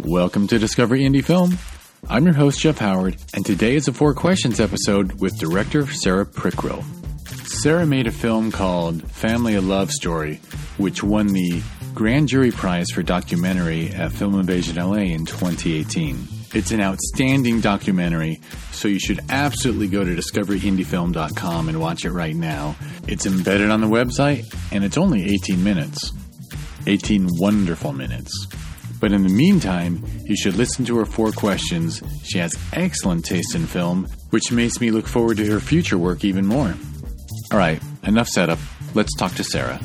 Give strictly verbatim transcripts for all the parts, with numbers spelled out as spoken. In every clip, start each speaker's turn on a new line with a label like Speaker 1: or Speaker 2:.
Speaker 1: Welcome to Discovery Indie Film. I'm your host, Jeff Howard, and today is a Four Questions episode with director Sarah Prickrill. Sarah made a film called Family a Love Story, which won the Grand Jury Prize for Documentary at Film Invasion L A in twenty eighteen. It's an outstanding documentary, so you should absolutely go to discovery indie film dot com and watch it right now. It's embedded on the website, and it's only eighteen minutes. eighteen wonderful minutes. But in the meantime, you should listen to her Four Questions. She has excellent taste in film, which makes me look forward to her future work even more. All right, enough setup. Let's talk to Sarah.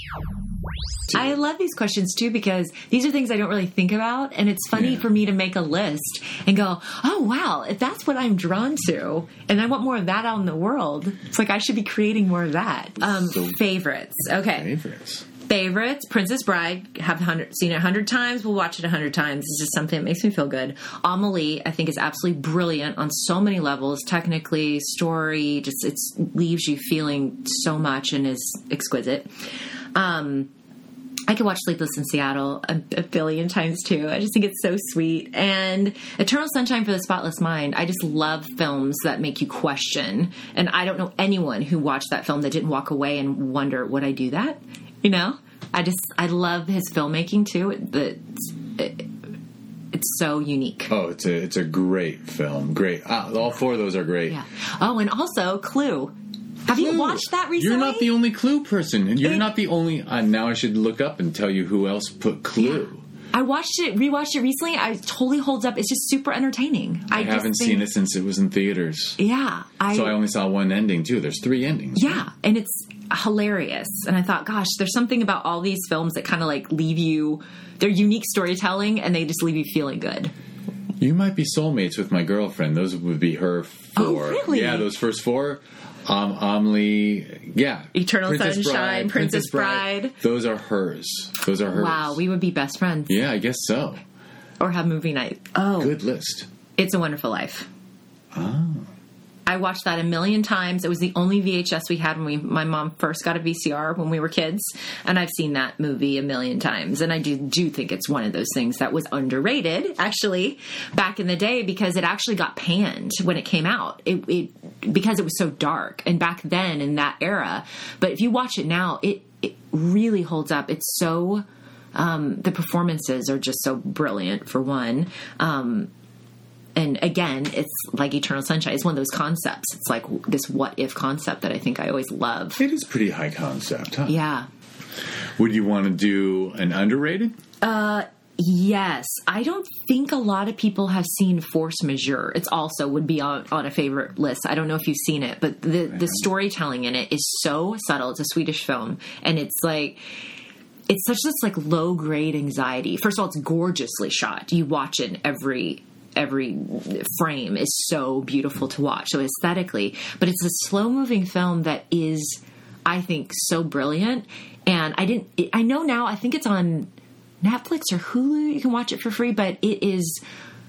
Speaker 2: I love these questions, too, because these are things I don't really think about, and it's funny
Speaker 1: Yeah.
Speaker 2: for me to make a list and go, oh, wow, if that's what I'm drawn to, and I want more of that out in the world, it's like I should be creating more of that. Um,
Speaker 1: So-
Speaker 2: favorites. Okay.
Speaker 1: Favorites.
Speaker 2: Favorites, Princess Bride, have hundred, seen it a hundred times, we'll watch it a hundred times. It's just something that makes me feel good. Amelie, I think, is absolutely brilliant on so many levels, technically, story, just it leaves you feeling so much and is exquisite. Um, I could watch Sleepless in Seattle a, a billion times, too. I just think it's so sweet. And Eternal Sunshine for the Spotless Mind. I just love films that make you question. And I don't know anyone who watched that film that didn't walk away and wonder, would I do that? You know? I just, I love his filmmaking, too. It, it's, it, it's so unique.
Speaker 1: Oh, it's a it's a great film. Great. Ah, all four of those are great.
Speaker 2: Yeah. Oh, and also Clue. Have you watched that recently?
Speaker 1: You're not the only Clue person. You're
Speaker 2: It-
Speaker 1: not the only... Uh, now I should look up and tell you who else put Clue.
Speaker 2: I watched it, rewatched it recently. I totally holds up. It's just super entertaining.
Speaker 1: I,
Speaker 2: I just
Speaker 1: haven't
Speaker 2: think-
Speaker 1: seen it since it was in theaters.
Speaker 2: Yeah. I,
Speaker 1: So I only saw one ending, too. There's three endings.
Speaker 2: Yeah, and it's hilarious. And I thought, gosh, there's something about all these films that kind of like leave you, they're unique storytelling, and they just leave you feeling good.
Speaker 1: You might be soulmates with my girlfriend. Those would be her four.
Speaker 2: Oh, really?
Speaker 1: Yeah, those first four. Um, Amelie, yeah.
Speaker 2: Eternal Sunshine, Princess Bride.
Speaker 1: Those are hers. Those are hers.
Speaker 2: Wow, we would be best friends.
Speaker 1: Yeah, I guess so.
Speaker 2: Or have movie night. Oh,
Speaker 1: Good list.
Speaker 2: It's a Wonderful Life.
Speaker 1: Oh.
Speaker 2: I watched that a million times. It was the only V H S we had when we, my mom first got a V C R when we were kids. And I've seen that movie a million times. And I do, do think it's one of those things that was underrated, actually, back in the day, because it actually got panned when it came out. It, it because it was so dark. And back then, in that era. But if you watch it now, it, it really holds up. It's so... Um, the performances are just so brilliant, for one. Um And again, it's like Eternal Sunshine. It's one of those concepts. It's like this what if concept that I think I always love.
Speaker 1: It is pretty high concept, huh?
Speaker 2: Yeah.
Speaker 1: Would you want to do an underrated?
Speaker 2: Uh, yes. I don't think a lot of people have seen Force Majeure. It's also would be on, on a favorite list. I don't know if you've seen it, but the, the storytelling in it is so subtle. It's a Swedish film. And it's like... It's such this like low grade anxiety. First of all, it's gorgeously shot. You watch it in every... every frame is so beautiful to watch, so aesthetically, but it's a slow-moving film that is, I think, so brilliant. And I didn't I know now I think it's on Netflix or Hulu. You can watch it for free, but it is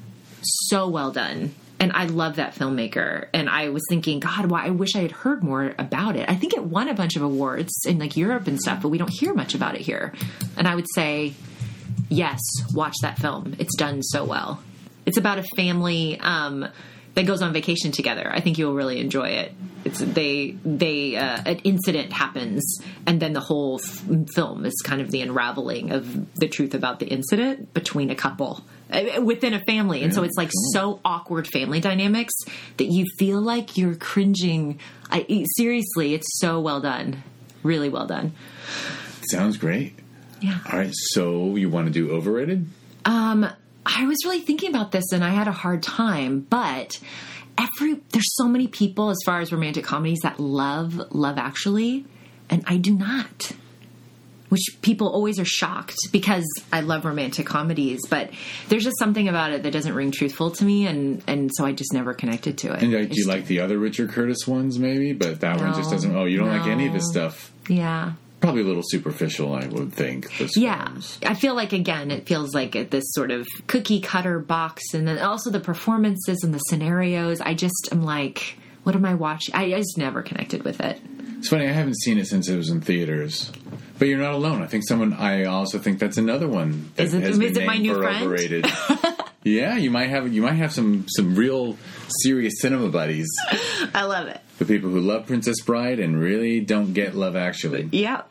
Speaker 2: so well done, and I love that filmmaker. And I was thinking, God, why I wish I had heard more about it. I think it won a bunch of awards in like Europe and stuff, but we don't hear much about it here. And I would say, yes, watch that film. It's done so well. It's about a family um, that goes on vacation together. I think you'll really enjoy it. It's they they uh, an incident happens, and then the whole f- film is kind of the unraveling of the truth about the incident between a couple uh, within a family. And so it's like so awkward family dynamics that you feel like you're cringing. I, seriously, it's so well done, really well done.
Speaker 1: Sounds great.
Speaker 2: Yeah.
Speaker 1: All right, so you want to do overrated?
Speaker 2: Um. I was really thinking about this, and I had a hard time, but every there's so many people as far as romantic comedies that love Love Actually, and I do not. Which people always are shocked because I love romantic comedies, but there's just something about it that doesn't ring truthful to me, and, and so I just never connected to it.
Speaker 1: And uh,
Speaker 2: It's
Speaker 1: do you
Speaker 2: just-
Speaker 1: like the other Richard Curtis ones, maybe? But that one just
Speaker 2: No,
Speaker 1: doesn't... Oh, you don't like any of his
Speaker 2: no.
Speaker 1: stuff?
Speaker 2: Yeah.
Speaker 1: Probably a little superficial, I would think. Those
Speaker 2: Yeah.
Speaker 1: films.
Speaker 2: I feel like, again, it feels like it- this sort of cookie cutter box, and then also the performances and the scenarios. I just am like, what am I watching? I, I just never connected with it.
Speaker 1: It's funny, I haven't seen it since it was in theaters. But you're not alone. I think someone. I also think that's another one that
Speaker 2: is it,
Speaker 1: has been
Speaker 2: is it my
Speaker 1: named
Speaker 2: new
Speaker 1: for
Speaker 2: friend?
Speaker 1: overrated. Yeah, you might have you might have some some real serious cinema buddies.
Speaker 2: I love it.
Speaker 1: The people who love Princess Bride and really don't get Love Actually.
Speaker 2: Yeah,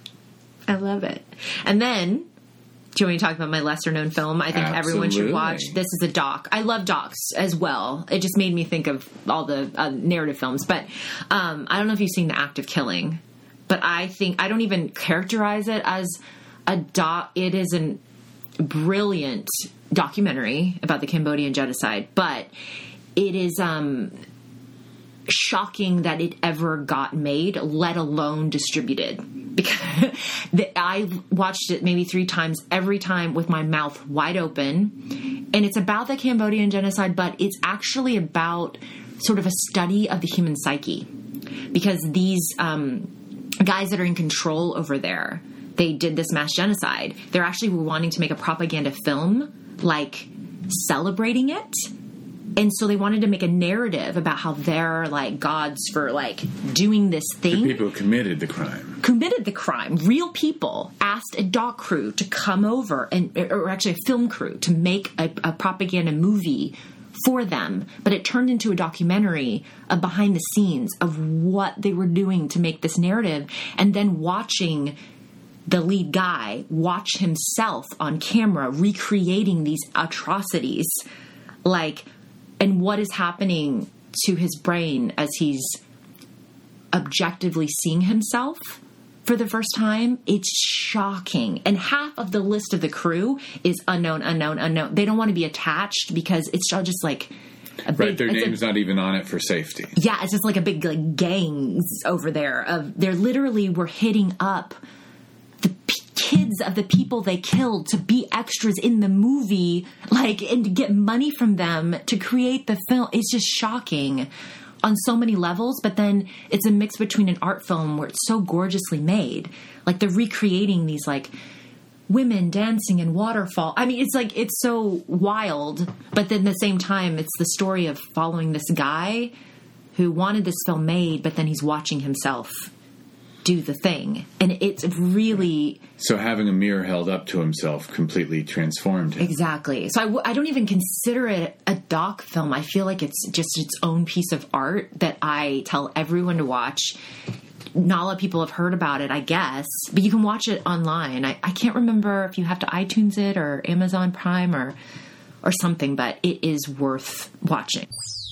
Speaker 2: I love it. And then, do you want me to talk about my lesser known film? I think
Speaker 1: Absolutely.
Speaker 2: everyone should watch. This is a doc. I love docs as well. It just made me think of all the uh, narrative films. But um, I don't know if you've seen The Act of Killing. But I think I don't even characterize it as a doc. It is a brilliant documentary about the Cambodian genocide, but it is um, shocking that it ever got made, let alone distributed. Because I watched it maybe three times, every time with my mouth wide open, and it's about the Cambodian genocide, but it's actually about sort of a study of the human psyche, because these um, guys that are in control over there, they did this mass genocide. They're actually wanting to make a propaganda film, like celebrating it. And so they wanted to make a narrative about how they're like gods for like doing this thing.
Speaker 1: The people who committed the crime.
Speaker 2: Committed the crime. Real people asked a doc crew to come over, and or actually a film crew, to make a, a propaganda movie for them. But it turned into a documentary of behind the scenes of what they were doing to make this narrative. And then watching the lead guy watch himself on camera recreating these atrocities, like, and what is happening to his brain as he's objectively seeing himself for the first time. It's shocking. And half of the list of the crew is unknown, unknown, unknown. They don't want to be attached because it's all just like a big,
Speaker 1: right, their name's a, not even on it for safety.
Speaker 2: Yeah, it's just like a big like gangs over there. Of they're literally were hitting up the p- kids of the people they killed to be extras in the movie, like, and to get money from them to create the film. It's just shocking on so many levels. But then it's a mix between an art film where it's so gorgeously made, like they're recreating these like women dancing in waterfall. I mean, it's like, it's so wild, but then at the same time, it's the story of following this guy who wanted this film made, but then he's watching himself do the thing. And it's really...
Speaker 1: So having a mirror held up to himself completely transformed him.
Speaker 2: Exactly. So I, w- I don't even consider it a doc film. I feel like it's just its own piece of art that I tell everyone to watch. Not a lot of people have heard about it, I guess, but you can watch it online. I, I can't remember if you have to iTunes it or Amazon Prime or or something, but it is worth watching.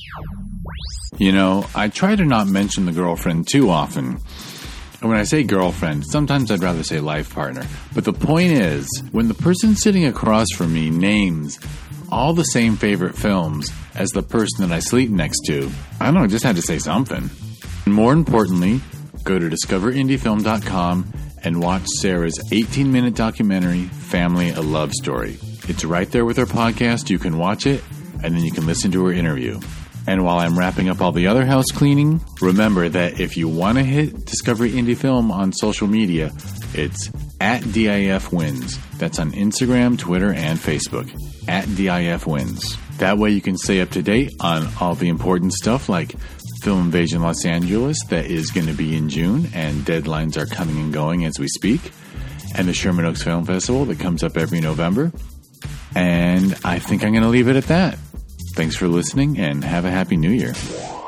Speaker 1: You know, I try to not mention the girlfriend too often. And when I say girlfriend, sometimes I'd rather say life partner. But the point is, when the person sitting across from me names all the same favorite films as the person that I sleep next to, I don't know, I just had to say something. And more importantly, go to discover indie film dot com and watch Sarah's eighteen-minute documentary, Family: A Love Story. It's right there with her podcast. You can watch it, and then you can listen to her interview. And while I'm wrapping up all the other house cleaning, remember that if you want to hit Discovery Indie Film on social media, it's at D I F Wins. That's on Instagram, Twitter, and Facebook. At D I F Wins. That way you can stay up to date on all the important stuff like Film Invasion Los Angeles that is going to be in June, and deadlines are coming and going as we speak, and the Sherman Oaks Film Festival that comes up every November. And I think I'm going to leave it at that. Thanks for listening, and have a happy new year.